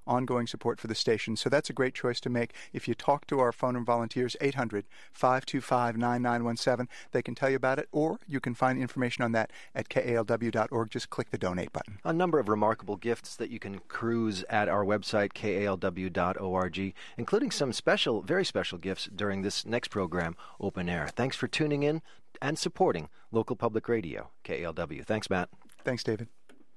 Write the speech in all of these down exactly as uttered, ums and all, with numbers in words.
ongoing support for the station. So that's a great choice to make. If you talk to our phone and volunteers, eight hundred, five two five, nine nine one seven, they can tell you about it, or you can find information on that at K A L W dot org. Just click the donate button. A number of remarkable gifts that you can cruise at our website, K A L W dot org, including some special, very special gifts during this next program, Open Air. Thanks for tuning in and supporting local public radio, K A L W. Thanks, Matt. Thanks, David.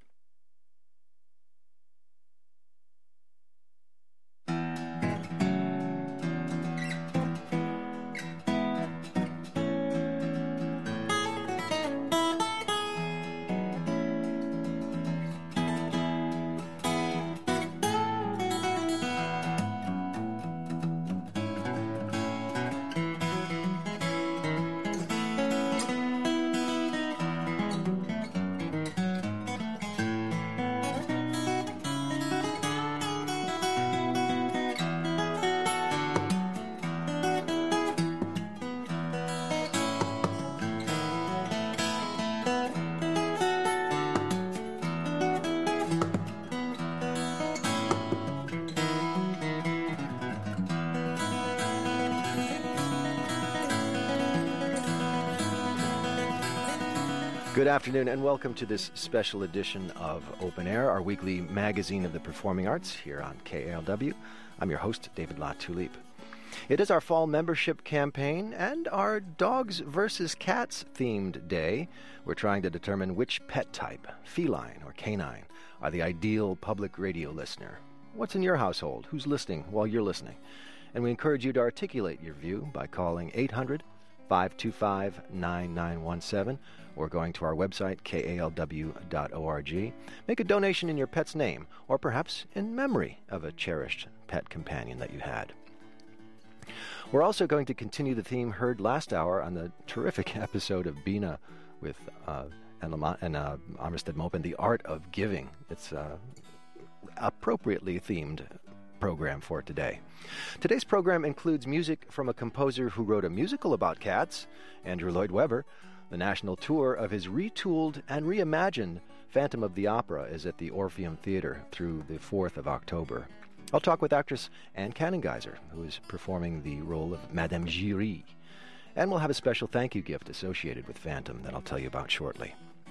Good afternoon and welcome to this special edition of Open Air, our weekly magazine of the performing arts here on K A L W. I'm your host, David LaTulippe. It is our fall membership campaign and our Dogs versus Cats themed day. We're trying to determine which pet type, feline or canine, are the ideal public radio listener. What's in your household? Who's listening while you're listening? And we encourage you to articulate your view by calling eight hundred, five two five, nine nine one seven or going to our website, K A L W dot org. Make a donation in your pet's name or perhaps in memory of a cherished pet companion that you had. We're also going to continue the theme heard last hour on the terrific episode of Bina with uh, and, Lamont, and uh, Armistead Maupin, The Art of Giving. It's uh, appropriately themed program for today. Today's program includes music from a composer who wrote a musical about cats, Andrew Lloyd Webber. The national tour of his retooled and reimagined Phantom of the Opera is at the Orpheum Theater through the fourth of October. I'll talk with actress Anne Cannengeiser, who is performing the role of Madame Giry. And we'll have a special thank you gift associated with Phantom that I'll tell you about shortly.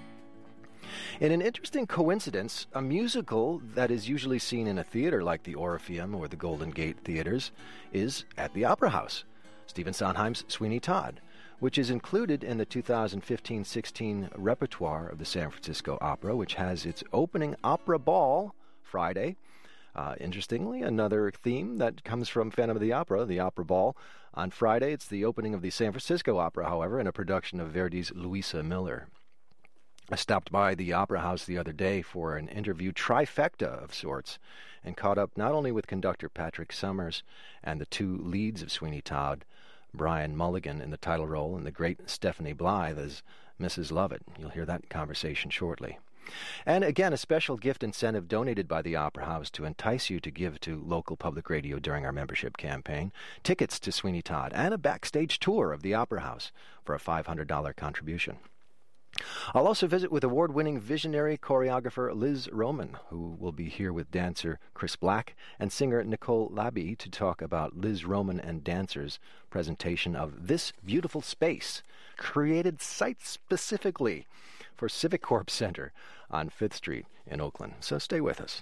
In an interesting coincidence, a musical that is usually seen in a theater like the Orpheum or the Golden Gate theaters is at the Opera House, Stephen Sondheim's Sweeney Todd, which is included in the two thousand fifteen sixteen repertoire of the San Francisco Opera, which has its opening opera ball Friday. Uh, interestingly, another theme that comes from Phantom of the Opera, the opera ball. On Friday, it's the opening of the San Francisco Opera, however, in a production of Verdi's Louisa Miller. I stopped by the Opera House the other day for an interview trifecta of sorts and caught up not only with conductor Patrick Summers and the two leads of Sweeney Todd, Brian Mulligan in the title role and the great Stephanie Blythe as Missus Lovett. You'll hear that conversation shortly. And again, a special gift incentive donated by the Opera House to entice you to give to local public radio during our membership campaign. Tickets to Sweeney Todd and a backstage tour of the Opera House for a five hundred dollars contribution. I'll also visit with award-winning visionary choreographer Liz Roman, who will be here with dancer Chris Black and singer Nicole Labby to talk about Liz Roman and dancers' presentation of This Beautiful Space, created site-specifically for Civic Corp Center on Fifth Street in Oakland. So stay with us.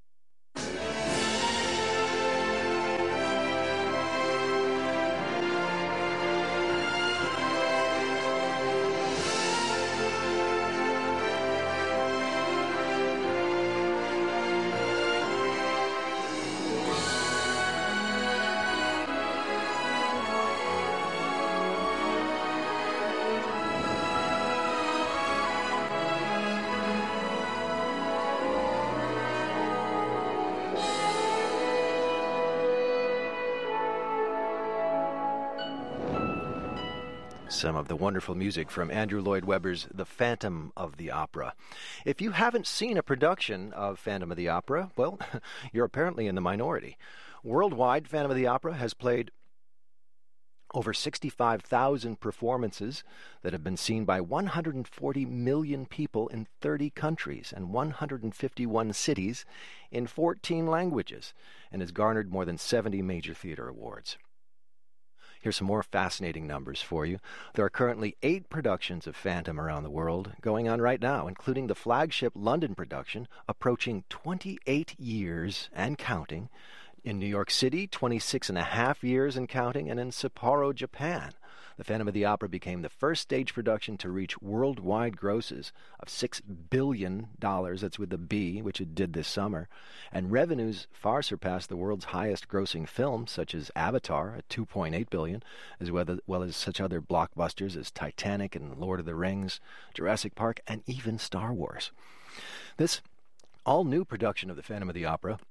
Some of the wonderful music from Andrew Lloyd Webber's The Phantom of the Opera. If you haven't seen a production of Phantom of the Opera, well, you're apparently in the minority. Worldwide, Phantom of the Opera has played Over sixty-five thousand performances that have been seen by one hundred forty million people in thirty countries and one hundred fifty-one cities in fourteen languages, and has garnered more than seventy major theater awards. Here's some more fascinating numbers for you. There are currently eight productions of Phantom around the world going on right now, including the flagship London production, approaching twenty-eight years and counting. In New York City, twenty-six and a half years and counting, and in Sapporo, Japan. The Phantom of the Opera became the first stage production to reach worldwide grosses of six billion dollars, that's with a B, which it did this summer, and revenues far surpassed the world's highest grossing films, such as Avatar at two point eight billion dollars, as well as, well as such other blockbusters as Titanic and Lord of the Rings, Jurassic Park, and even Star Wars. This all-new production of The Phantom of the Opera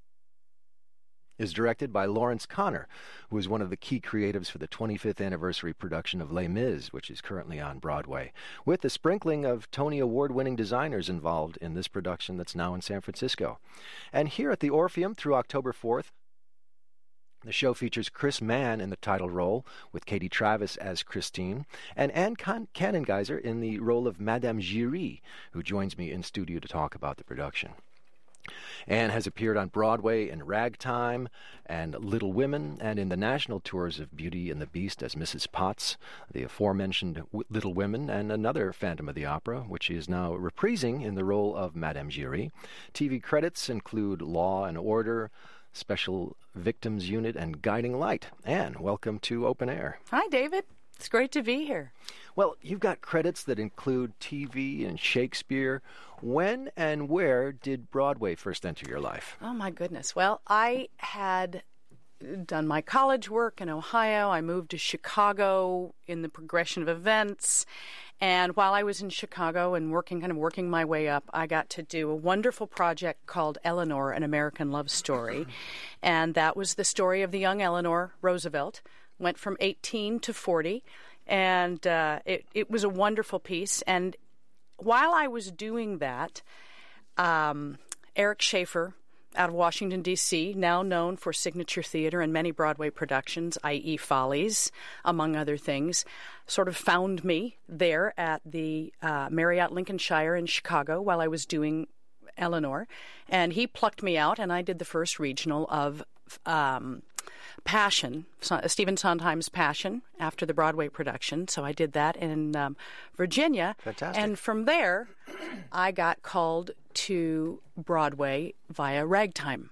is directed by Lawrence Connor, who is one of the key creatives for the twenty-fifth anniversary production of Les Mis, which is currently on Broadway, with a sprinkling of Tony Award-winning designers involved in this production that's now in San Francisco. And here at the Orpheum through October fourth, the show features Chris Mann in the title role, with Katie Travis as Christine, and Anne Can- Cannengeiser in the role of Madame Giry, who joins me in studio to talk about the production. Anne has appeared on Broadway in Ragtime and Little Women, and in the national tours of Beauty and the Beast as Missus Potts, the aforementioned w- Little Women, and another Phantom of the Opera, which she is now reprising in the role of Madame Giry. T V credits include Law and Order, Special Victims Unit, and Guiding Light. Anne, welcome to Open Air. Hi, David. It's great to be here. Well, you've got credits that include T V and Shakespeare. When and where did Broadway first enter your life? Oh, my goodness. Well, I had done my college work in Ohio. I moved to Chicago in the progression of events. And while I was in Chicago and working, kind of working my way up, I got to do a wonderful project called Eleanor, An American Love Story. And that was the story of the young Eleanor Roosevelt. Went from eighteen to forty. And uh, it, it was a wonderful piece. And while I was doing that, um, Eric Schaefer, out of Washington, D C, now known for Signature Theater and many Broadway productions, that is. Follies, among other things, sort of found me there at the uh, Marriott Lincolnshire in Chicago while I was doing Eleanor. And he plucked me out, and I did the first regional of um, Passion, Stephen Sondheim's Passion, after the Broadway production. So I did that in um, Virginia. Fantastic. And from there, I got called to Broadway via Ragtime.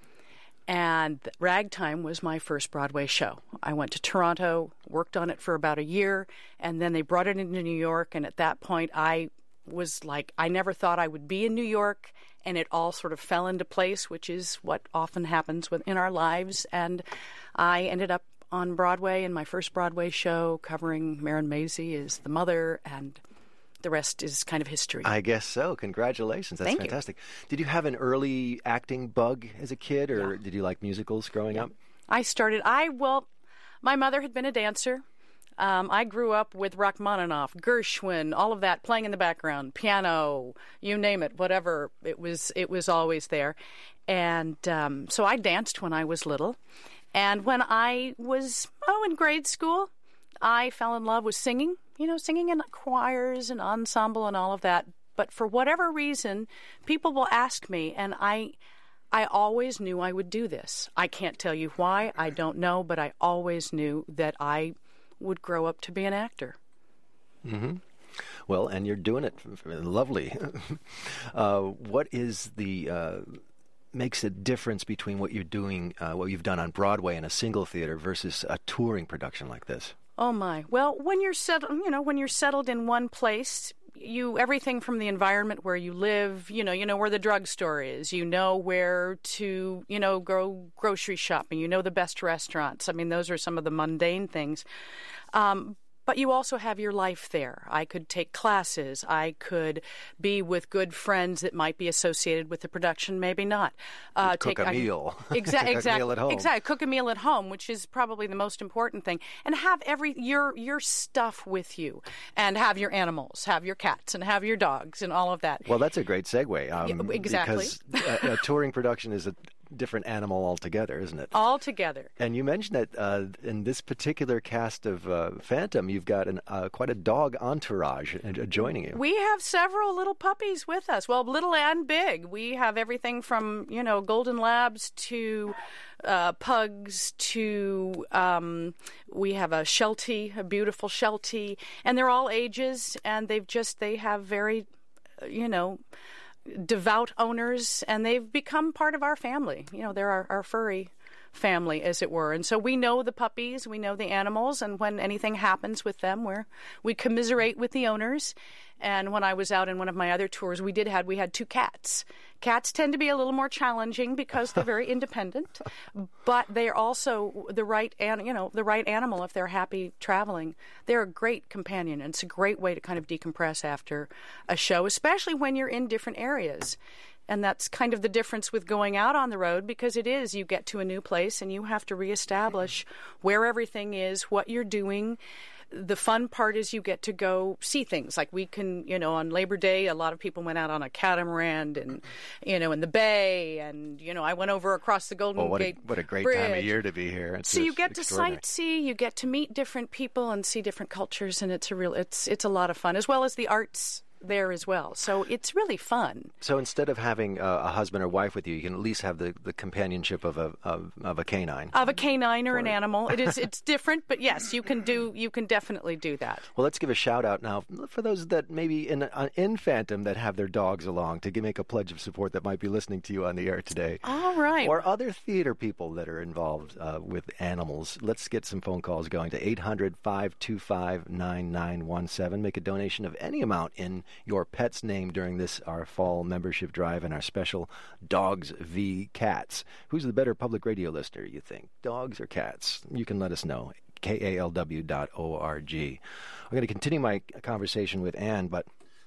And Ragtime was my first Broadway show. I went to Toronto, worked on it for about a year, and then they brought it into New York. And at that point, I was like, I never thought I would be in New York, and it all sort of fell into place, which is what often happens within our lives. And I ended up on Broadway in my first Broadway show, covering Marin Mazzie as the mother, and the rest is kind of history. I guess so. Congratulations. That's Thank fantastic. You. Did you have an early acting bug as a kid, or Yeah. did you like musicals growing Yeah. up? I started, I, well, my mother had been a dancer. Um, I grew up with Rachmaninoff, Gershwin, all of that playing in the background, piano, you name it, whatever. It was it was always there. And um, so I danced when I was little. And when I was, oh, in grade school, I fell in love with singing, you know, singing in choirs and ensemble and all of that. But for whatever reason, people will ask me, and I... I always knew I would do this. I can't tell you why, I don't know, but I always knew that I would grow up to be an actor. Mm-hmm. Well, and you're doing it lovely. uh, what is the uh, makes a difference between what you're doing, uh, what you've done on Broadway in a single theater versus a touring production like this? Oh my! Well, when you're settled, you know, when you're settled in one place, you everything from the environment where you live, you know, you know where the drugstore is, you know where to, you know, go grocery shopping, you know the best restaurants. I mean, those are some of the mundane things. Um, But you also have your life there. I could take classes. I could be with good friends that might be associated with the production, maybe not. Uh, cook take, a I, meal. Exa- cook exactly. a meal at home. Exactly. Cook a meal at home, which is probably the most important thing. And have every your your stuff with you. And have your animals, have your cats, and have your dogs, and all of that. Well, that's a great segue. Um, Yeah, exactly. Because a, a touring production is a different animal altogether, isn't it? Altogether. And you mentioned that uh, in this particular cast of uh, Phantom, you've got an, uh, quite a dog entourage uh, joining you. We have several little puppies with us. Well, little and big. We have everything from, you know, golden labs to uh, pugs to um, we have a Sheltie, a beautiful Sheltie, and they're all ages, and they've just they have very, you know, devout owners, and they've become part of our family. You know, they're our, our furry family, as it were. And so we know the puppies, we know the animals, and when anything happens with them, we're, we commiserate with the owners. And when I was out in one of my other tours, we did had we had two cats. Cats tend to be a little more challenging because they're very independent, but they're also the right an, you know the right animal if they're happy traveling. They're a great companion, and it's a great way to kind of decompress after a show, especially when you're in different areas. And that's kind of the difference with going out on the road, because it is you get to a new place and you have to reestablish where everything is, what you're doing. The fun part is you get to go see things. Like we can, you know, on Labor Day, a lot of people went out on a catamaran and, you know, in the bay. And, you know, I went over across the Golden well, what Gate a, what a great Bridge. time of year to be here. It's so you get to extraordinary. sightsee, you get to meet different people and see different cultures. And it's a real, it's, it's a lot of fun, as well as the arts there as well. So it's really fun. So instead of having a, a husband or wife with you, you can at least have the, the companionship of a of, of a canine. Of a canine or, or an animal. It is it's different, but yes, you can do you can definitely do that. Well, let's give a shout out now for those that maybe in uh, in Phantom that have their dogs along to make a pledge of support that might be listening to you on the air today. All right. Or other theater people that are involved uh, with animals. Let's get some phone calls going to eight hundred, five two five, nine nine one seven. Make a donation of any amount in your pet's name during this, our fall membership drive and our special Dogs v. Cats. Who's the better public radio listener, you think? Dogs or cats? You can let us know. K A L W dot org. I'm going to continue my conversation with Ann, but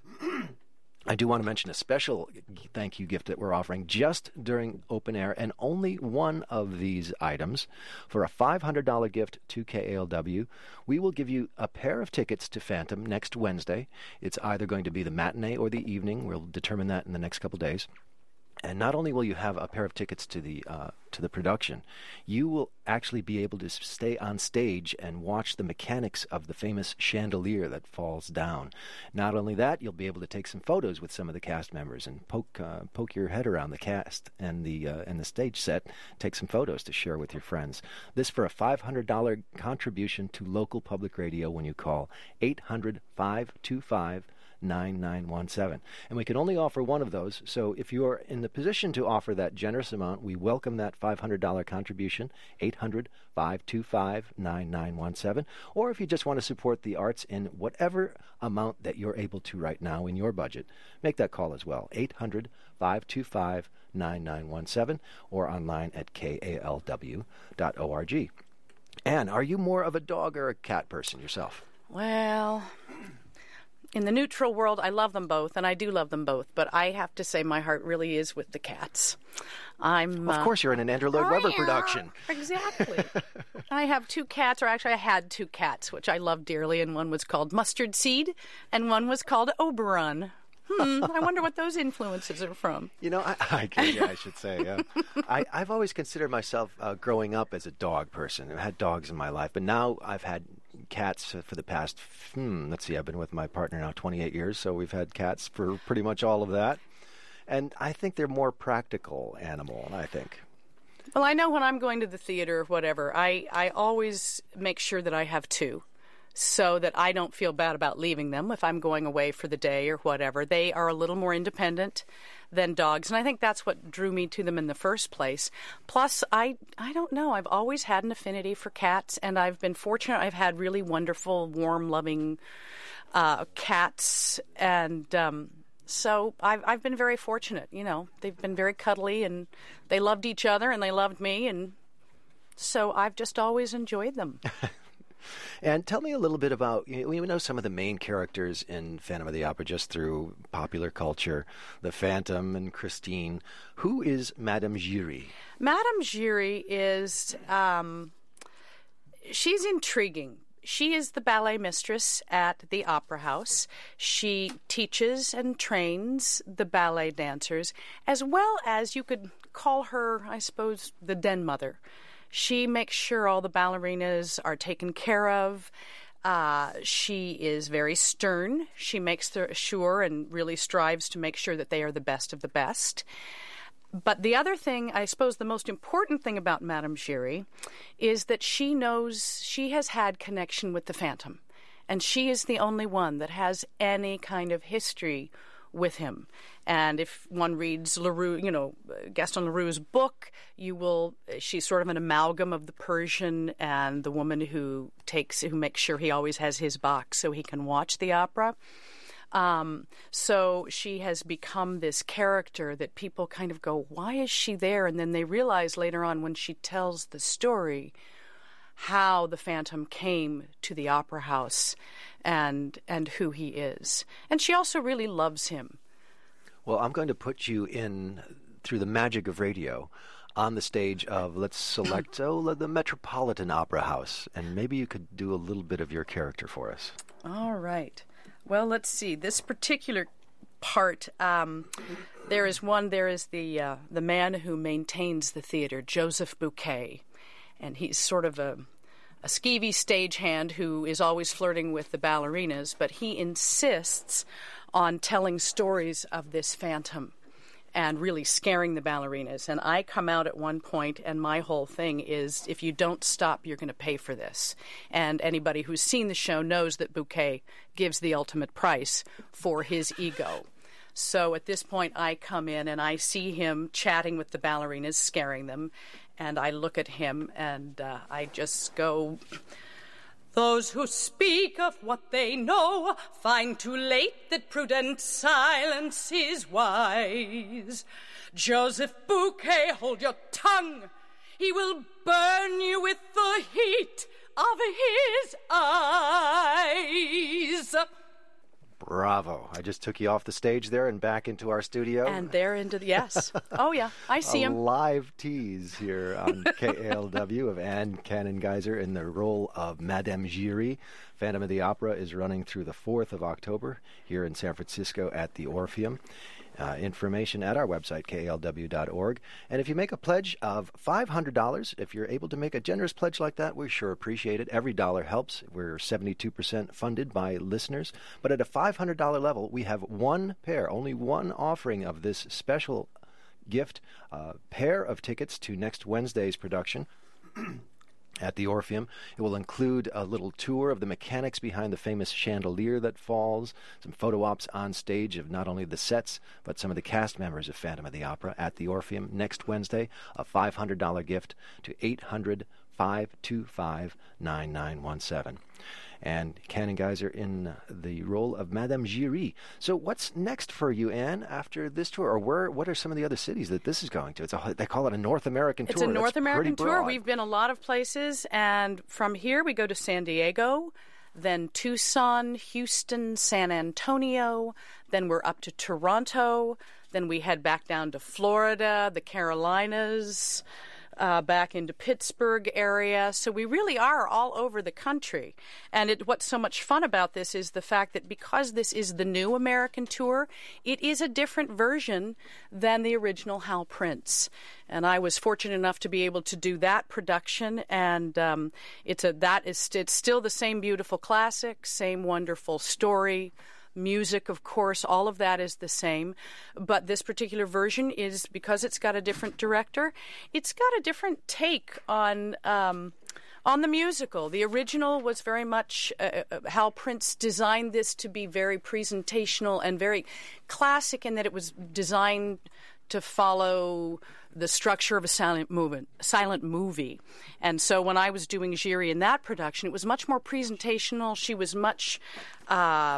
I do want to mention a special thank you gift that we're offering just during Open Air, and only one of these items. For a five hundred dollars gift to K A L W, we will give you a pair of tickets to Phantom next Wednesday. It's either going to be the matinee or the evening. We'll determine that in the next couple days. And not only will you have a pair of tickets to the uh, to the production, you will actually be able to stay on stage and watch the mechanics of the famous chandelier that falls down. Not only that, you'll be able to take some photos with some of the cast members and poke uh, poke your head around the cast and the uh, and the stage set. Take some photos to share with your friends. This for a five hundred dollars contribution to local public radio when you call eight hundred, five two five, nine nine one seven. And we can only offer one of those, so if you are in the position to offer that generous amount, we welcome that five hundred dollars contribution, eight hundred, five two five, nine nine one seven. Or if you just want to support the arts in whatever amount that you're able to right now in your budget, make that call as well, eight hundred, five two five, nine nine one seven, or online at K A L W dot org. Ann, are you more of a dog or a cat person yourself? Well, in the neutral world, I love them both, and I do love them both. But I have to say my heart really is with the cats. I'm. Of course, uh, you're in an Andrew Lloyd Webber production. Exactly. I have two cats, or actually I had two cats, which I love dearly, and one was called Mustard Seed, and one was called Oberon. Hmm, I wonder what those influences are from. You know, I, I, yeah, I should say. Yeah. I, I've always considered myself uh, growing up as a dog person. I've had dogs in my life, but now I've had cats for the past, hmm, let's see, I've been with my partner now twenty-eight years, so we've had cats for pretty much all of that. And I think they're more practical animal, I think. Well, I know when I'm going to the theater or whatever, I, I always make sure that I have two, so that I don't feel bad about leaving them if I'm going away for the day or whatever. They are a little more independent than dogs, and I think that's what drew me to them in the first place. Plus, I I don't know, I've always had an affinity for cats, and I've been fortunate. I've had really wonderful, warm, loving uh, cats, and um, so I've, I've been very fortunate. You know, they've been very cuddly, and they loved each other, and they loved me, and so I've just always enjoyed them. And tell me a little bit about, you know, we know some of the main characters in Phantom of the Opera just through popular culture, the Phantom and Christine. Who is Madame Giry? Madame Giry is, um, she's intriguing. She is the ballet mistress at the Opera House. She teaches and trains the ballet dancers, as well as you could call her, I suppose, the den mother. She makes sure all the ballerinas are taken care of. Uh, she is very stern. She makes sure and really strives to make sure that they are the best of the best. But the other thing, I suppose the most important thing about Madame Giry is that she knows she has had connection with the Phantom. And she is the only one that has any kind of history with him. And if one reads Leroux, you know, Gaston Leroux's book, you will, she's sort of an amalgam of the Persian and the woman who takes, who makes sure he always has his box so he can watch the opera. Um, so she has become this character that people kind of go, why is she there? And then they realize later on when she tells the story how the Phantom came to the opera house and and who he is. And she also really loves him. Well, I'm going to put you in, through the magic of radio, on the stage of, let's select, oh, the Metropolitan Opera House. And maybe you could do a little bit of your character for us. All right. Well, let's see. This particular part, um, there is one, there is the uh, the man who maintains the theater, Joseph Bouquet. And he's sort of a, a skeevy stagehand who is always flirting with the ballerinas, but he insists on telling stories of this Phantom and really scaring the ballerinas. And I come out at one point, and my whole thing is, if you don't stop, you're going to pay for this. And anybody who's seen the show knows that Bouquet gives the ultimate price for his ego. So at this point, I come in and I see him chatting with the ballerinas, scaring them, and I look at him and uh, I just go, those who speak of what they know find too late that prudent silence is wise. Joseph Bouquet, hold your tongue. He will burn you with the heat of his eyes. Bravo. I just took you off the stage there and back into our studio. And there into the, yes. Oh, yeah. I see a him. A live tease here on K A L W of Anne Cannon-Geiser in the role of Madame Giry. Phantom of the Opera is running through the fourth of October here in San Francisco at the Orpheum. Uh, information at our website, K A L W dot org. And if you make a pledge of five hundred dollars, if you're able to make a generous pledge like that, we sure appreciate it. Every dollar helps. We're seventy-two percent funded by listeners. But at a five hundred dollars level, we have one pair, only one offering of this special gift, uh, pair of tickets to next Wednesday's production. At the Orpheum. It will include a little tour of the mechanics behind the famous chandelier that falls, some photo ops on stage of not only the sets, but some of the cast members of Phantom of the Opera at the Orpheum next Wednesday. A five hundred dollars gift to eight hundred, five two five, nine nine one seven. And Cannon-Geiser in the role of Madame Giry. So what's next for you, Anne, after this tour? Or where? What are some of the other cities that this is going to? It's a, they call it a North American it's tour. It's a North That's American tour. Broad. We've been a lot of places. And from here, we go to San Diego, then Tucson, Houston, San Antonio. Then we're up to Toronto. Then we head back down to Florida, the Carolinas, Uh, back into Pittsburgh area. So we really are all over the country. And it, what's so much fun about this is the fact that because this is the new American tour, it is a different version than the original Hal Prince. And I was fortunate enough to be able to do that production. And um, it's a that is it's still the same beautiful classic, same wonderful story. Music, of course, all of that is the same. But this particular version is, because it's got a different director, it's got a different take on um, on the musical. The original was very much, uh, Hal Prince designed this to be very presentational and very classic in that it was designed to follow the structure of a silent movement, silent movie. And so when I was doing Giry in that production, it was much more presentational. She was much... Uh,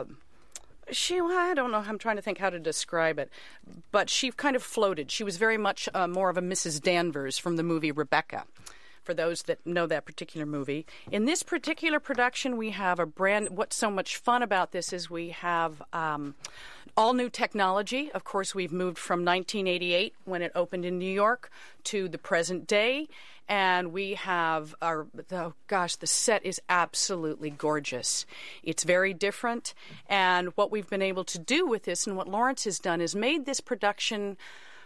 She, I don't know, I'm trying to think how to describe it, but she kind of floated. She was very much uh, more of a Missus Danvers from the movie Rebecca, for those that know that particular movie. In this particular production, we have a brand, what's so much fun about this is we have um, all new technology. Of course, we've moved from nineteen eighty-eight, when it opened in New York, to the present day. And we have our, oh gosh, the set is absolutely gorgeous. It's very different. And what we've been able to do with this, and what Lawrence has done, is made this production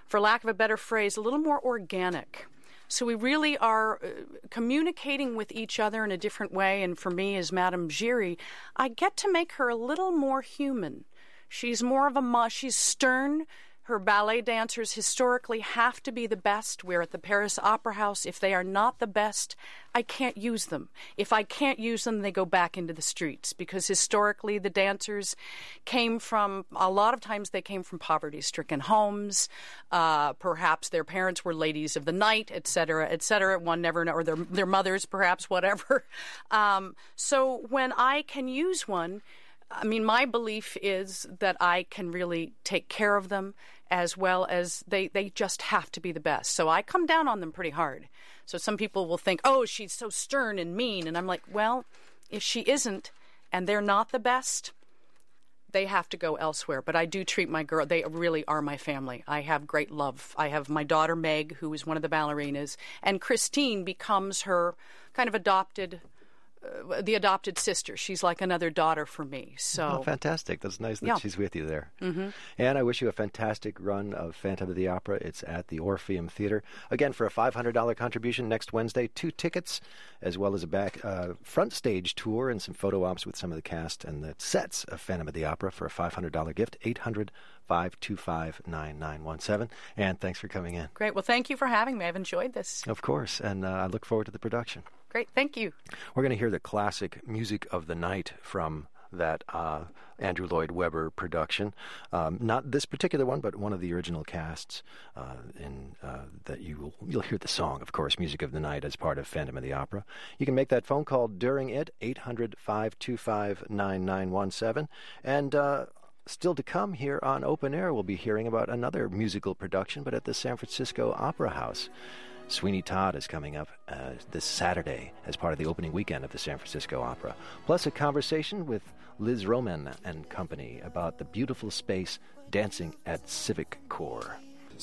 for lack of a better phrase, a little more organic. So we really are uh, communicating with each other in a different way. And for me, as Madame Giry, I get to make her a little more human. She's more of a ma. She's stern. Her ballet dancers historically have to be the best. We're at the Paris Opera House. If they are not the best, I can't use them. If I can't use them, they go back into the streets, because historically the dancers came from, a lot of times they came from poverty-stricken homes. Uh, perhaps their parents were ladies of the night, et cetera, et cetera. One never knows, or their, their mothers, perhaps, whatever. Um, so when I can use one, I mean, my belief is that I can really take care of them, as well as they, they just have to be the best. So I come down on them pretty hard. So some people will think, oh, she's so stern and mean. And I'm like, well, if she isn't and they're not the best, they have to go elsewhere. But I do treat my girl, they really are my family. I have great love. I have my daughter, Meg, who is one of the ballerinas, and Christine becomes her kind of adopted Uh, the adopted sister. She's like another daughter for me. So oh, fantastic. That's nice that yeah. she's with you there. Mm-hmm. And I wish you a fantastic run of Phantom of the Opera. It's at the Orpheum Theater. Again, for a five hundred dollars contribution next Wednesday, two tickets, as well as a back uh, front stage tour and some photo ops with some of the cast and the sets of Phantom of the Opera for a five hundred dollars gift. eight hundred, five two five, nine nine one seven. And thanks for coming in. Great. Well, thank you for having me. I've enjoyed this. Of course. And uh, I look forward to the production. Great. Thank you. We're going to hear the classic Music of the Night from that uh, Andrew Lloyd Webber production. Um, not this particular one, but one of the original casts. Uh, in uh, that you will, you'll hear the song, of course, Music of the Night, as part of Phantom of the Opera. You can make that phone call during it, eight hundred, five two five, nine nine one seven. And uh, still to come here on Open Air, we'll be hearing about another musical production, but at the San Francisco Opera House. Sweeney Todd is coming up uh, this Saturday as part of the opening weekend of the San Francisco Opera. Plus a conversation with Liz Roman and company about the beautiful space Dancing at Civic Corps.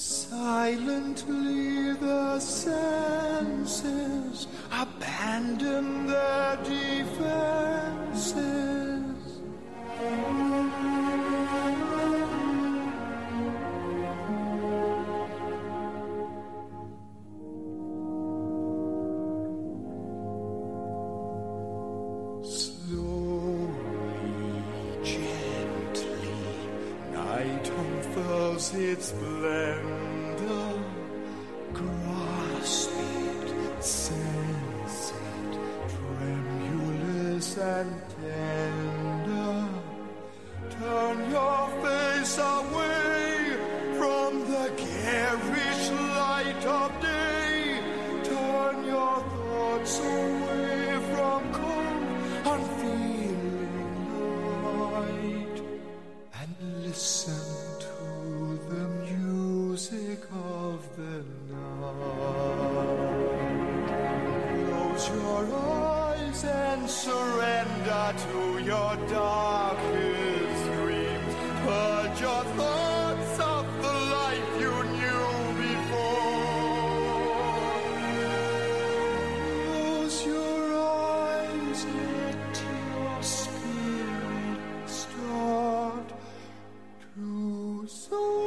Silently the senses abandon their defenses. Its splendor, grasp it, sense it, tremulous and tender. Turn your face away from the garish light of day. Turn your thoughts away from cold, unfeeling light, and listen the music of the night. Close your eyes and surrender to your darkest dreams. Purge your thoughts of the life you knew before. Close your eyes, let your spirit start to soar.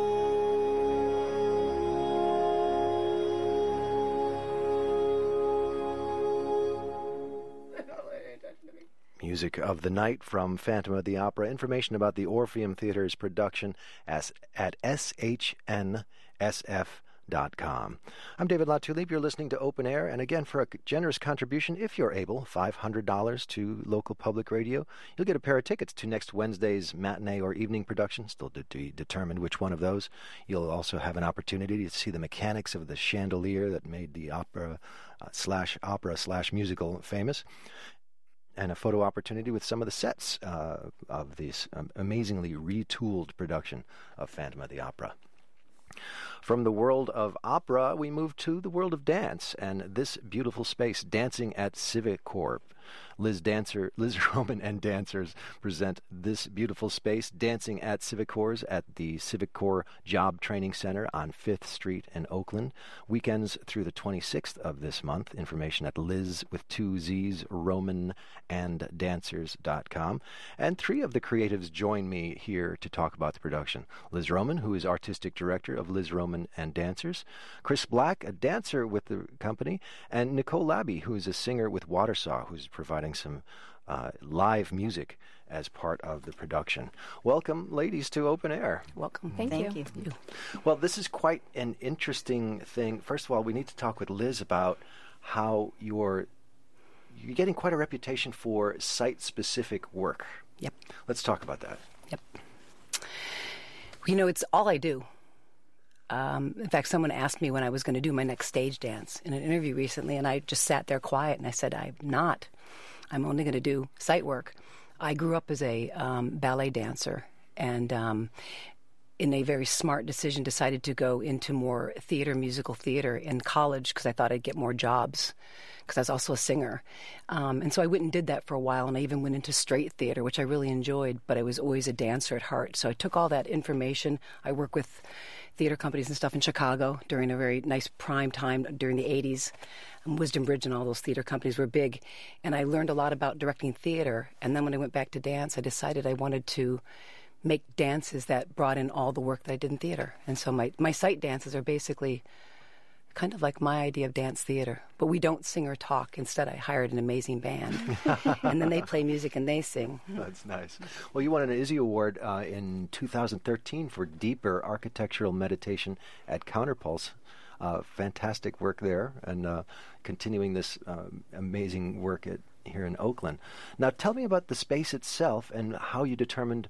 Music of the Night from Phantom of the Opera. Information about the Orpheum Theater's production as, at S H N S F dot com. I'm David LaTulippe. You're listening to Open Air, and again, for a generous contribution, if you're able, five hundred dollars to local public radio, you'll get a pair of tickets to next Wednesday's matinee or evening production, still to be determined which one of those. You'll also have an opportunity to see the mechanics of the chandelier that made the opera uh, slash opera slash musical famous, and a photo opportunity with some of the sets uh, of this um, amazingly retooled production of Phantom of the Opera. From the world of opera, we move to the world of dance, and this beautiful space, Dancing at Civic Corps. Liz Dancer, Liz Roman and dancers present this beautiful space, Dancing at Civic Corps, at the Civic Corps Job Training Center on fifth Street in Oakland. Weekends through the twenty-sixth of this month. Information at Liz with two Z's, Roman and dancers dot com. And three of the creatives join me here to talk about the production. Liz Roman, who is artistic director of Liz Roman Roman and Dancers, Chris Black, a dancer with the company, and Nicole Labby, who is a singer with Watersaw, who's providing some uh, live music as part of the production. Welcome, ladies, to Open Air. Welcome. Thank, Thank you. you. Well, this is quite an interesting thing. First of all, we need to talk with Liz about how you're, you're getting quite a reputation for site-specific work. Yep. Let's talk about that. Yep. You know, it's all I do. Um, in fact, someone asked me when I was going to do my next stage dance in an interview recently, and I just sat there quiet, and I said, I'm not. I'm only going to do site work. I grew up as a um, ballet dancer, and um, in a very smart decision, decided to go into more theater, musical theater in college because I thought I'd get more jobs, because I was also a singer. Um, and so I went and did that for a while, and I even went into straight theater, which I really enjoyed, but I was always a dancer at heart. So I took all that information. I work with theater companies and stuff in Chicago during a very nice prime time during the eighties. Wisdom Bridge and all those theater companies were big. And I learned a lot about directing theater. And then when I went back to dance, I decided I wanted to make dances that brought in all the work that I did in theater. And so my, my site dances are basically kind of like my idea of dance theater. But we don't sing or talk. Instead, I hired an amazing band. And then they play music and they sing. That's nice. Well, you won an Izzy Award uh, in two thousand thirteen for Deeper Architectural Meditation at Counterpulse. Uh, fantastic work there, and uh, continuing this uh, amazing work at, here in Oakland. Now, tell me about the space itself and how you determined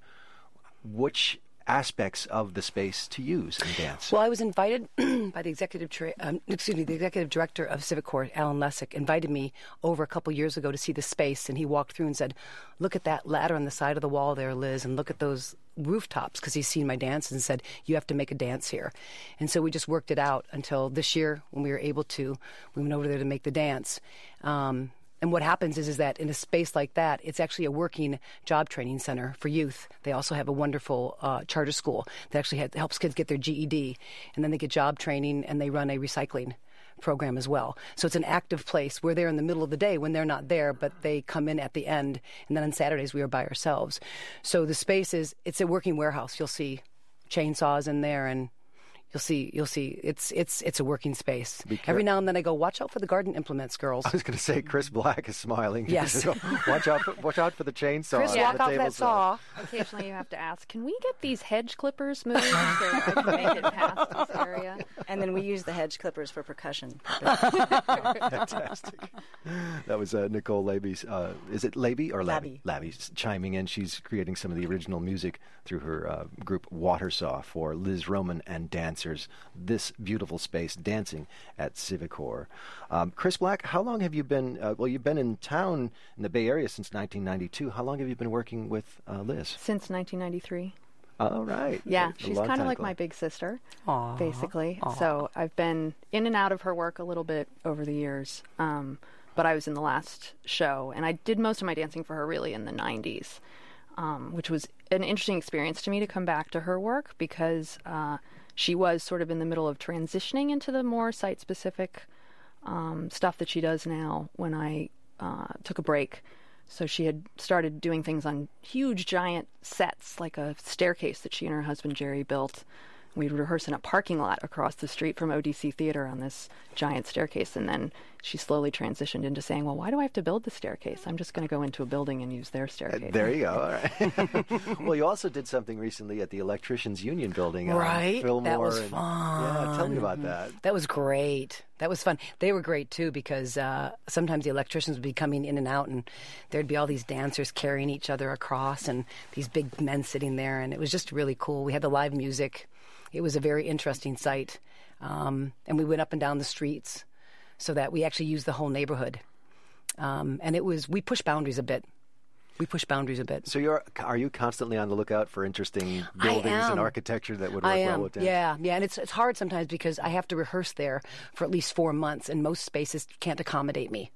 which aspects of the space to use in dance. Well, I was invited by the executive, tra- um, excuse me, the executive director of Civic Court, Alan Lessick, invited me over a couple years ago to see the space, and he walked through and said, "Look at that ladder on the side of the wall there, Liz, and look at those rooftops," because he's seen my dances and said, "You have to make a dance here." And so we just worked it out until this year when we were able to. We went over there to make the dance. Um, And what happens is, is that in a space like that, it's actually a working job training center for youth. They also have a wonderful uh, charter school that actually had, helps kids get their G E D, and then they get job training, and they run a recycling program as well. So it's an active place. We're there in the middle of the day when they're not there, but they come in at the end, and then on Saturdays we are by ourselves. So the space is, it's a working warehouse. You'll see chainsaws in there, and You'll see, you'll see. It's it's it's a working space. Every now and then I go, watch out for the garden implements, girls. I was going to say, Chris Black is smiling. Yes. watch out, for, watch out for the chainsaw. Chris, on walk the off that table saw. Occasionally you have to ask, can we get these hedge clippers moved so I can make it past this area? And then we use the hedge clippers for percussion. Fantastic. That was uh, Nicole Labby's, uh, is it Labby or Labby? Labby. Labby's chiming in. She's creating some of the original music through her uh, group Watersaw for Liz Roman and Dancers. This beautiful space, dancing at Civicor. Um, Chris Black, how long have you been, uh, well, you've been in town in the Bay Area since nineteen ninety-two. How long have you been working with uh, Liz? Since nineteen ninety-three. All right. Yeah, A she's long kind of time like ago. my big sister, Aww. basically. Aww. So I've been in and out of her work a little bit over the years. Um, but I was in the last show, and I did most of my dancing for her really in the nineties, um, which was an interesting experience to me to come back to her work because uh, she was sort of in the middle of transitioning into the more site-specific um, stuff that she does now when I uh, took a break. So she had started doing things on huge, giant sets, like a staircase that she and her husband Jerry built. We'd rehearse in a parking lot across the street from O D C Theater on this giant staircase. And then she slowly transitioned into saying, well, why do I have to build the staircase? I'm just going to go into a building and use their staircase. Uh, there you go. All right. Well, you also did something recently at the Electricians Union building. Right. On Fillmore That was and, fun. Yeah, tell me about that. That was great. That was fun. They were great, too, because uh, sometimes the electricians would be coming in and out, and there'd be all these dancers carrying each other across, and these big men sitting there, and it was just really cool. We had the live music. It was a very interesting sight. Um, and we went up and down the streets so that we actually used the whole neighborhood. Um, and it was, we pushed boundaries a bit. We push boundaries a bit. So you're are you constantly on the lookout for interesting buildings I am. and architecture that would work I am. well with dance? Yeah, yeah, and it's it's hard sometimes because I have to rehearse there for at least four months, and most spaces can't accommodate me.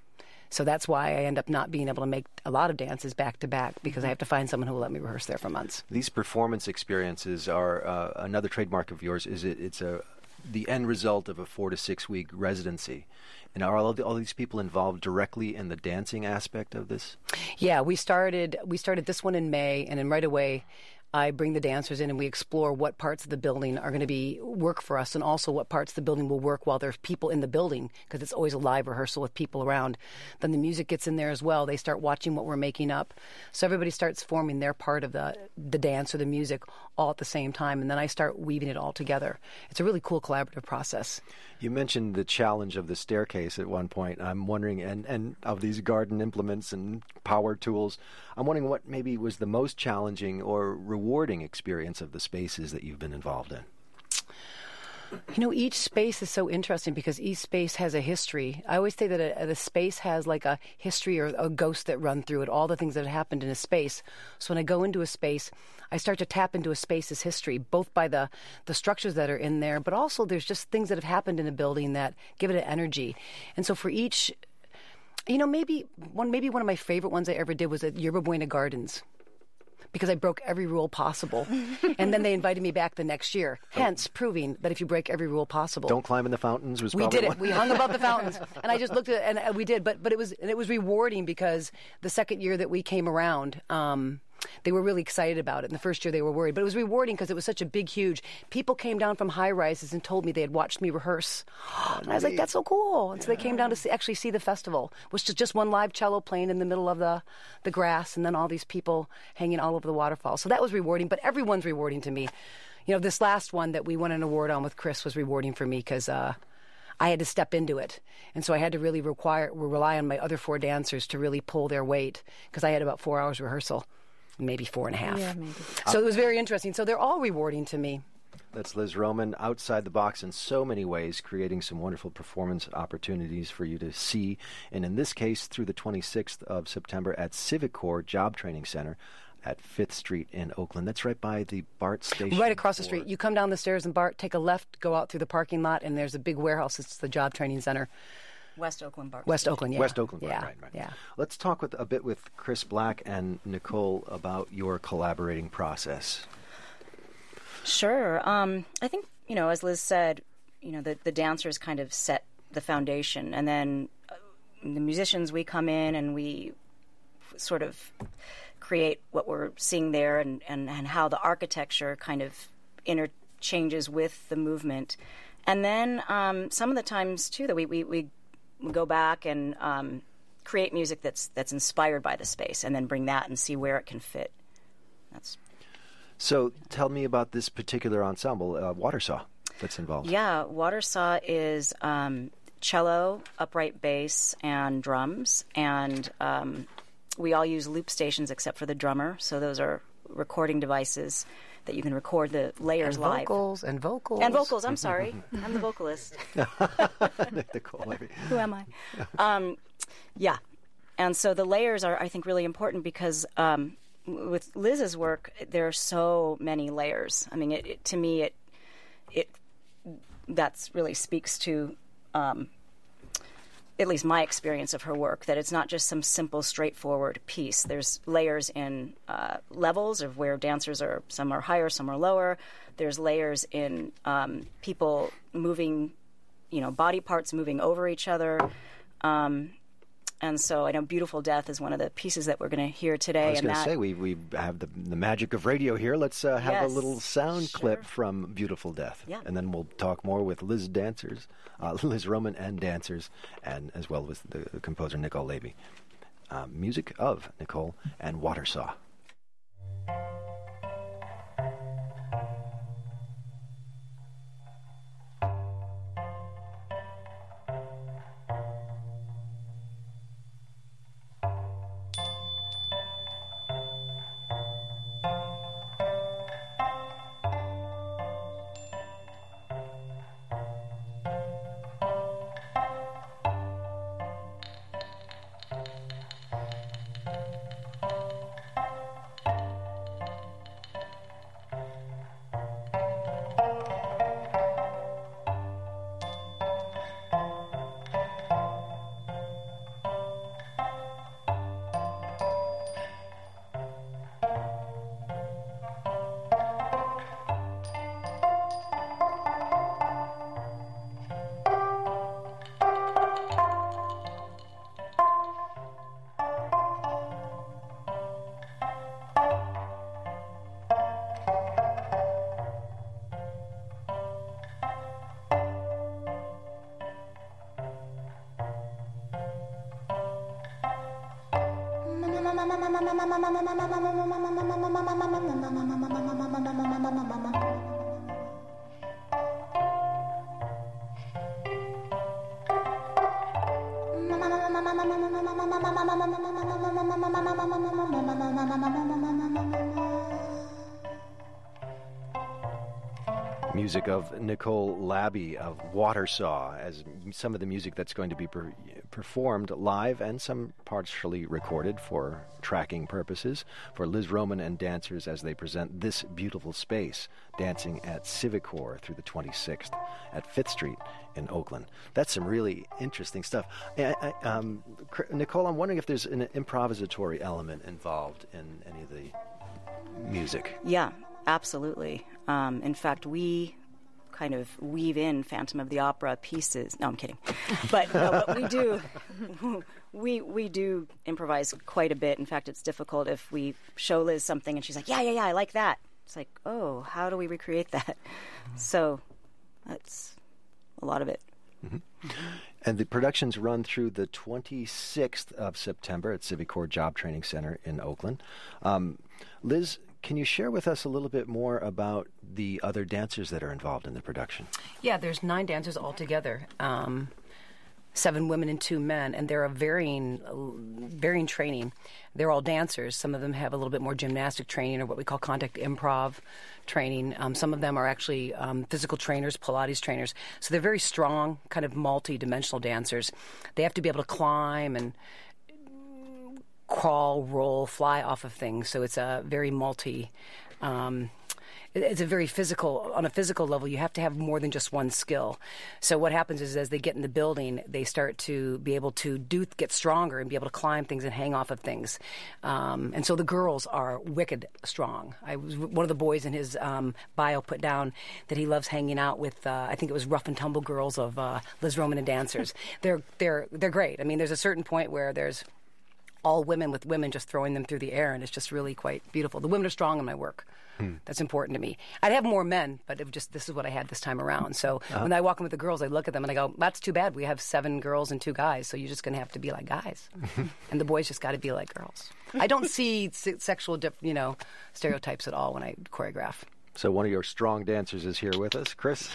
So that's why I end up not being able to make a lot of dances back to back because I have to find someone who will let me rehearse there for months. These performance experiences are uh, another trademark of yours. Is it? It's a the end result of a four to six week residency. And are all, all these people involved directly in the dancing aspect of this? Yeah, we started we started this one in May, and then right away I bring the dancers in and we explore what parts of the building are going to be work for us and also what parts of the building will work while there's people in the building, because it's always a live rehearsal with people around. Then the music gets in there as well. They start watching what we're making up. So everybody starts forming their part of the, the dance or the music all at the same time, and then I start weaving it all together. It's a really cool collaborative process. You mentioned the challenge of the staircase at one point. I'm wondering, and, and of these garden implements and power tools, I'm wondering what maybe was the most challenging or rewarding experience of the spaces that you've been involved in. You know, each space is so interesting because each space has a history. I always say that a, a space has like a history or a ghost that run through it, all the things that have happened in a space. So when I go into a space, I start to tap into a space's history, both by the, the structures that are in there, but also there's just things that have happened in a building that give it an energy. And so for each, you know, maybe one, maybe one of my favorite ones I ever did was at Yerba Buena Gardens, because I broke every rule possible. And then they invited me back the next year, hence proving that if you break every rule possible. Don't climb in the fountains was we probably did it. one. We hung above the fountains. And I just looked at it, and we did. But but it was and it was rewarding because the second year that we came around, um, they were really excited about it. And the first year they were worried. But it was rewarding because it was such a big, huge... People came down from high-rises and told me they had watched me rehearse. And I was like, that's so cool. And so they came down to see, actually see the festival, which was just one live cello playing in the middle of the, the grass, and then all these people hanging all over the waterfall. So that was rewarding, but everyone's rewarding to me. You know, this last one that we won an award on with Chris was rewarding for me because... Uh, I had to step into it. And so I had to really require, rely on my other four dancers to really pull their weight because I had about four hours rehearsal. Maybe four and a half. Yeah, maybe. So it was very interesting. So they're all rewarding to me. That's Liz Roman, outside the box in so many ways, creating some wonderful performance opportunities for you to see. And in this case, through the twenty-sixth of September at Civic Corps Job Training Center at Fifth Street in Oakland. That's right by the BART station. Right across the for... street. You come down the stairs in BART, take a left, go out through the parking lot, and there's a big warehouse. It's the Job Training Center. West Oakland Park. West Oakland, yeah. West Oakland, yeah. right, right. Yeah. Let's talk with a bit with Chris Black and Nicole about your collaborating process. Sure. Um, I think, you know, as Liz said, you know, the, the dancers kind of set the foundation, and then uh, the musicians, we come in and we f- sort of create what we're seeing there, and, and, and how the architecture kind of interchanges with the movement. And then um, some of the times, too, that we, we, we go back and um, create music that's that's inspired by the space, and then bring that and see where it can fit. That's So tell me about this particular ensemble, uh, Watersaw, that's involved. Yeah, Watersaw is um, cello, upright bass, and drums. And um, we all use loop stations except for the drummer. So those are recording devices that you can record the layers and live. vocals, and vocals. And vocals, I'm sorry. I'm the vocalist. Nicole, maybe. Who am I? Um, yeah. And so the layers are, I think, really important because um, w- with Liz's work, there are so many layers. I mean, it, it, to me, it it that's really speaks to um, at least my experience of her work, that it's not just some simple, straightforward piece. There's layers in uh, levels of where dancers are, some are higher, some are lower. There's layers in um, people moving, you know, body parts moving over each other. Um, and so I know Beautiful Death is one of the pieces that we're going to hear today. I was and going to that, say, we we have the, the magic of radio here. Let's uh, have Yes, a little sound sure. clip from Beautiful Death. Yeah. And then we'll talk more with Liz dancers, uh, Liz Roman and dancers, and as well with the composer Nicole Levy. Uh, music of Nicole and Watersaw. Music of Nicole Labby of Watersaw, as some of the music that's going to be per- performed live and some partially recorded for tracking purposes for Liz Roman and dancers as they present This Beautiful Space, dancing at Civicor through the twenty-sixth at Fifth Street in Oakland. That's some really interesting stuff. I, I, um, Nicole, I'm wondering if there's an improvisatory element involved in any of the music. Yeah, absolutely. Um, in fact, we kind of weave in Phantom of the Opera pieces. No, I'm kidding. But no, what we do, we we do improvise quite a bit. In fact, it's difficult if we show Liz something and she's like, yeah, yeah, yeah, I like that. It's like, oh, how do we recreate that? So that's a lot of it. Mm-hmm. And the productions run through the twenty-sixth of September at Civicor Job Training Center in Oakland. Um, Liz, can you share with us a little bit more about the other dancers that are involved in the production? Yeah, there's nine dancers altogether, um, seven women and two men, and they're a varying, varying training. They're all dancers. Some of them have a little bit more gymnastic training or what we call contact improv training. Um, some of them are actually um, physical trainers, Pilates trainers. So they're very strong, kind of multi-dimensional dancers. They have to be able to climb and crawl, roll, fly off of things. So it's a very multi, um, it's a very physical, on a physical level, you have to have more than just one skill. So what happens is as they get in the building, they start to be able to do, get stronger and be able to climb things and hang off of things. Um, and so the girls are wicked strong. I was, one of the boys in his um, bio put down that he loves hanging out with, uh, I think it was Rough and Tumble girls of uh, Liz Roman and dancers. they're, they're, they're great. I mean, there's a certain point where there's all women with women just throwing them through the air, and it's just really quite beautiful. The women are strong in my work. Hmm. That's important to me. I'd have more men, but it was just this is what I had this time around. So uh-huh. when I walk in with the girls, I look at them and I go, that's too bad. We have seven girls and two guys, so you're just going to have to be like guys. And the boys just got to be like girls. I don't see se- sexual, dip, you know, stereotypes at all when I choreograph. So one of your strong dancers is here with us, Chris.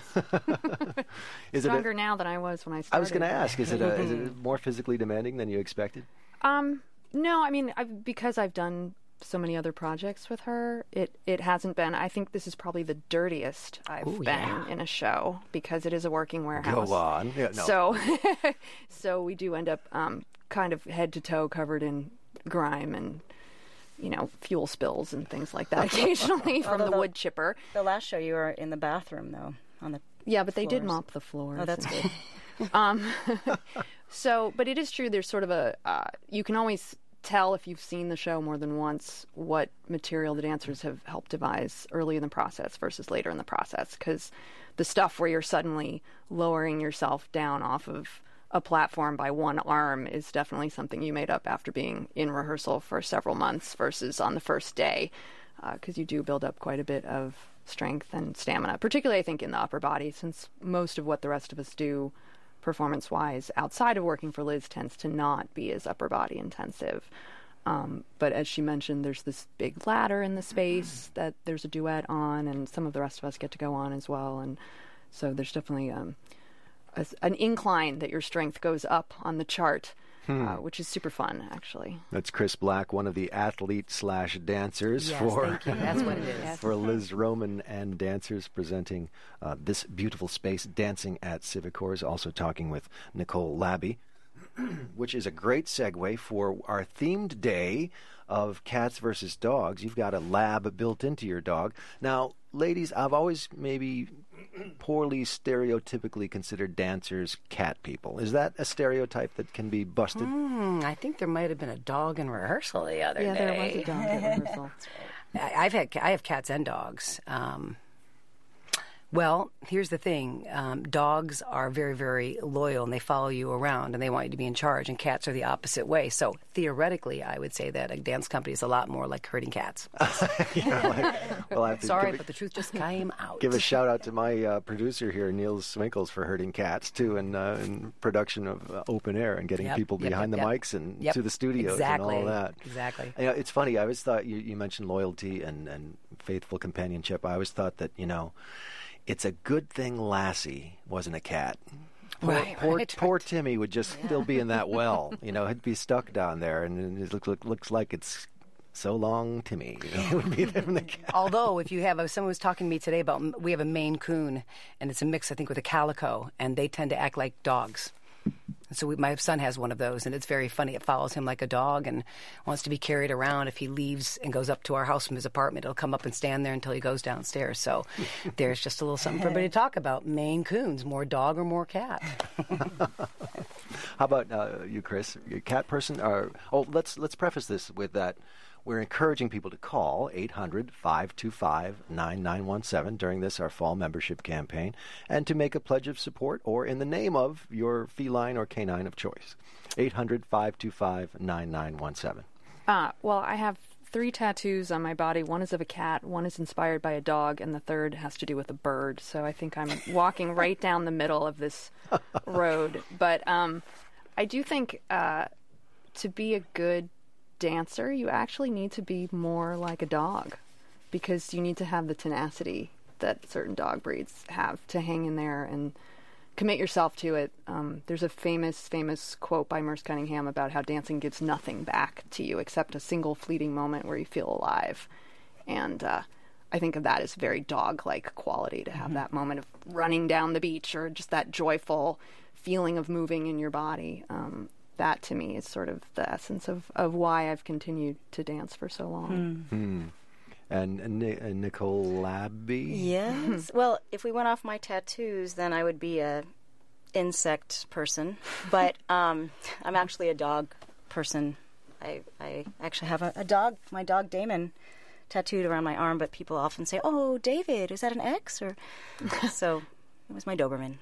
is Stronger it a, now than I was when I started. I was going to ask, is it a, is it more physically demanding than you expected? Um, no, I mean, I've, because I've done so many other projects with her, it, it hasn't been. I think this is probably the dirtiest I've Ooh, been yeah. in a show because it is a working warehouse. Go on. Yeah, no. So, so we do end up um, kind of head to toe covered in grime and, you know, fuel spills and things like that occasionally from the, the wood chipper. The last show you were in the bathroom, though, on the Yeah, but floors. They did mop the floors. Oh, that's good. um, so, but it is true, there's sort of a, uh, you can always tell if you've seen the show more than once what material the dancers have helped devise early in the process versus later in the process, because the stuff where you're suddenly lowering yourself down off of a platform by one arm is definitely something you made up after being in rehearsal for several months versus on the first day, because uh, you do build up quite a bit of strength and stamina, particularly I think in the upper body, since most of what the rest of us do performance-wise outside of working for Liz tends to not be as upper body intensive. Um, but as she mentioned, there's this big ladder in the space that there's a duet on, and some of the rest of us get to go on as well. And so there's definitely um, a, an incline that your strength goes up on the chart, hmm. uh, which is super fun, actually. That's Chris Black, one of the athlete slash dancers yes, for thank you. That's what it is. for Liz Roman and dancers presenting uh, This Beautiful Space, dancing at Civicor. Is also talking with Nicole Labby, which is a great segue for our themed day of cats versus dogs. You've got a lab built into your dog. Now, ladies, I've always maybe poorly stereotypically considered dancers cat people. Is that a stereotype that can be busted? Mm, I think there might have been a dog in rehearsal the other yeah, day. Yeah, there was a dog in rehearsal. I, I've had I have cats and dogs. Um, Well, here's the thing. Um, dogs are very, very loyal, and they follow you around, and they want you to be in charge, and cats are the opposite way. So theoretically, I would say that a dance company is a lot more like herding cats. You know, like, well, I have to Sorry, give, but the truth just came out. give a shout-out to my uh, producer here, Neil Swinkles, for herding cats, too, and uh, in production of uh, Open Air and getting Yep, people yep, behind yep, the yep. mics and Yep, to the studios exactly, and all that. Exactly. You know, it's funny. I always thought you, you mentioned loyalty and, and faithful companionship. I always thought that, you know, it's a good thing Lassie wasn't a cat. Poor, Right, poor, right, poor right. Timmy would just still be in that well. You know, he'd be stuck down there, and it look, look, looks like it's so long, Timmy. You know, would be there from the cat. Although, if you have a, someone was talking to me today about, we have a Maine Coon, and it's a mix, I think, with a calico, and they tend to act like dogs. So we, my son has one of those, and it's very funny. It follows him like a dog and wants to be carried around. If he leaves and goes up to our house from his apartment, it'll come up and stand there until he goes downstairs. So there's just a little something for everybody to talk about. Maine Coons, more dog or more cat? How about uh, you, Chris? You a cat person? Or, oh, let's let's preface this with that. We're encouraging people to call eight hundred, five two five, nine nine one seven during this, our fall membership campaign, and to make a pledge of support or in the name of your feline or canine of choice. eight hundred, five two five, nine nine one seven. Uh, well, I have three tattoos on my body. One is of a cat, one is inspired by a dog, and the third has to do with a bird. So I think I'm walking right down the middle of this road. But um, I do think uh, to be a good dancer, you actually need to be more like a dog, because you need to have the tenacity that certain dog breeds have to hang in there and commit yourself to it. Um, there's a famous, famous quote by Merce Cunningham about how dancing gives nothing back to you except a single fleeting moment where you feel alive. And uh, I think of that as very dog-like quality, to have mm-hmm. that moment of running down the beach, or just that joyful feeling of moving in your body. Um, that to me is sort of the essence of, of why I've continued to dance for so long. Mm. Mm. And, and, Ni- and Nicole Labby? Yes. Well, if we went off my tattoos, then I would be a insect person. But um, I'm actually a dog person. I, I actually have a, a dog, my dog Damon, tattooed around my arm. But people often say, "Oh, David, is that an X?" Or so. It was my Doberman.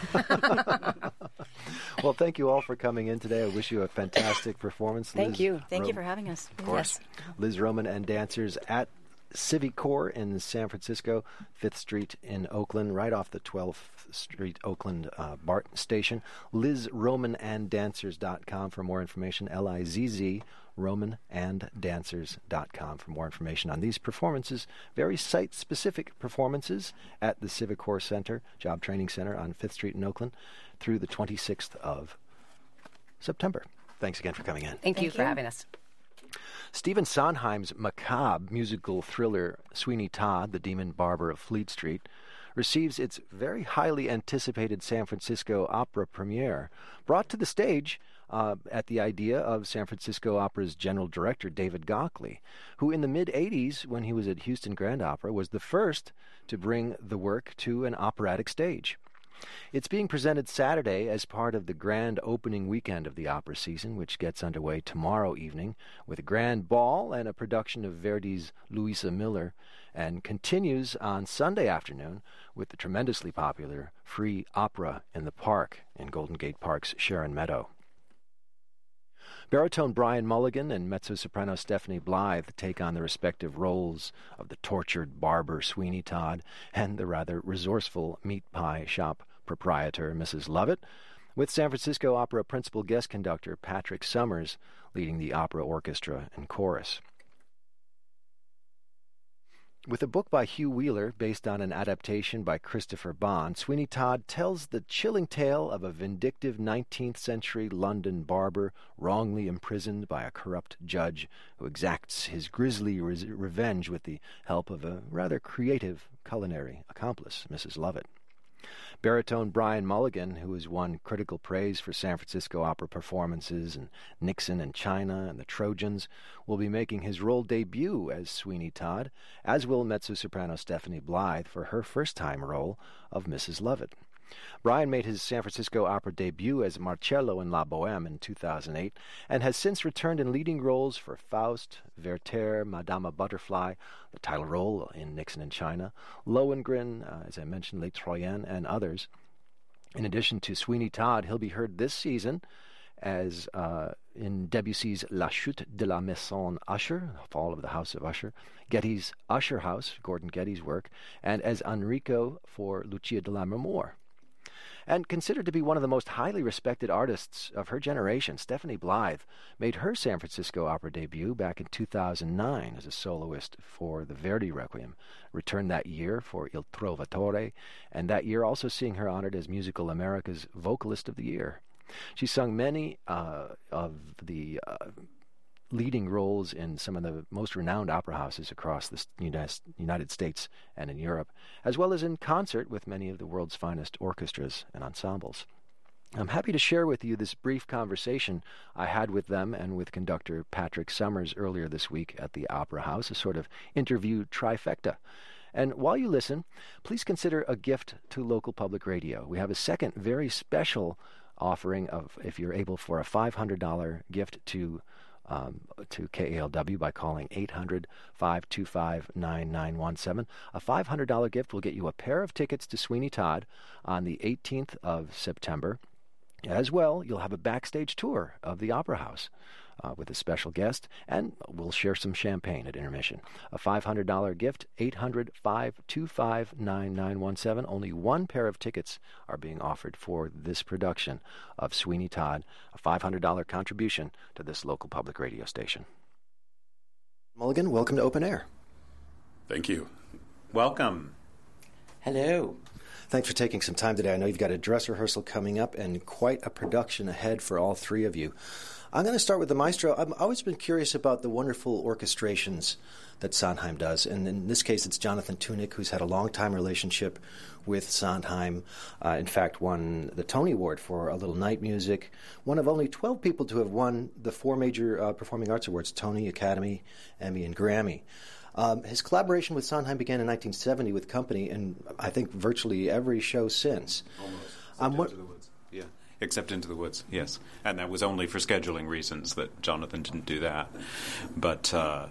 Well, thank you all for coming in today. I wish you a fantastic performance. Thank Liz you. Thank Ro- you for having us. Of course. Yes. Liz Roman and dancers at Civic Core in San Francisco, Fifth Street in Oakland, right off the twelfth Street Oakland uh, BART station. Liz Roman and Dancers dot com for more information. L I Z Z Roman and Dancers dot com for more information on these performances, very site-specific performances at the Civic Core Center, Job Training Center on Fifth Street in Oakland, through the twenty-sixth of September. Thanks again for coming in. Thank, Thank you you for having us. Stephen Sondheim's macabre musical thriller Sweeney Todd, the Demon Barber of Fleet Street, receives its very highly anticipated San Francisco opera premiere, brought to the stage uh, at the idea of San Francisco Opera's general director, David Gockley, who in the mid-eighties, when he was at Houston Grand Opera, was the first to bring the work to an operatic stage. It's being presented Saturday as part of the grand opening weekend of the opera season, which gets underway tomorrow evening with a grand ball and a production of Verdi's Louisa Miller, and continues on Sunday afternoon with the tremendously popular free opera in the park in Golden Gate Park's Sharon Meadow. Baritone Brian Mulligan and mezzo-soprano Stephanie Blythe take on the respective roles of the tortured barber Sweeney Todd and the rather resourceful meat pie shop proprietor Missus Lovett, with San Francisco Opera principal guest conductor Patrick Summers leading the opera orchestra and chorus. With a book by Hugh Wheeler, based on an adaptation by Christopher Bond, Sweeney Todd tells the chilling tale of a vindictive nineteenth century London barber wrongly imprisoned by a corrupt judge who exacts his grisly re- revenge with the help of a rather creative culinary accomplice, Missus Lovett. Baritone Brian Mulligan, who has won critical praise for San Francisco Opera performances and Nixon and China and the Trojans, will be making his role debut as Sweeney Todd, as will mezzo-soprano Stephanie Blythe for her first-time role of Missus Lovett. Brian made his San Francisco opera debut as Marcello in La Bohème in two thousand eight and has since returned in leading roles for Faust, Werther, Madama Butterfly, the title role in Nixon in China, Lohengrin, uh, as I mentioned, Les Troyens, and others. In addition to Sweeney Todd, he'll be heard this season as uh, in Debussy's La Chute de la Maison Usher, The Fall of the House of Usher, Getty's Usher House, Gordon Getty's work, and as Enrico for Lucia de Lammermoor. And considered to be one of the most highly respected artists of her generation, Stephanie Blythe made her San Francisco opera debut back in two thousand nine as a soloist for the Verdi Requiem, returned that year for Il Trovatore, and that year also seeing her honored as Musical America's Vocalist of the Year. She sung many uh, of the uh, leading roles in some of the most renowned opera houses across the United States and in Europe, as well as in concert with many of the world's finest orchestras and ensembles. I'm happy to share with you this brief conversation I had with them and with conductor Patrick Summers earlier this week at the Opera House, a sort of interview trifecta. And while you listen, please consider a gift to local public radio. We have a second very special offering of, if you're able, for a five hundred dollars gift to Um, to K A L W by calling eight hundred, five two five, nine nine one seven. A five hundred dollars gift will get you a pair of tickets to Sweeney Todd on the eighteenth of September. As well, you'll have a backstage tour of the Opera House uh, with a special guest, and we'll share some champagne at intermission. A five hundred dollars gift, eight hundred, five two five, nine nine one seven. Only one pair of tickets are being offered for this production of Sweeney Todd, a five hundred dollars contribution to this local public radio station. Mulligan, welcome to Open Air. Thank you. Welcome. Hello. Thanks for taking some time today. I know you've got a dress rehearsal coming up and quite a production ahead for all three of you. I'm going to start with the maestro. I've always been curious about the wonderful orchestrations that Sondheim does. And in this case, it's Jonathan Tunick, who's had a long-time relationship with Sondheim. Uh, in fact, won the Tony Award for A Little Night Music. One of only twelve people to have won the four major uh, performing arts awards, Tony, Academy, Emmy, and Grammy. Um, his collaboration with Sondheim began in nineteen seventy with Company, and I think virtually every show since. Almost. Um, what, Into the Woods. Yeah. Except Into the Woods, yes. And that was only for scheduling reasons that Jonathan didn't do that. But, uh,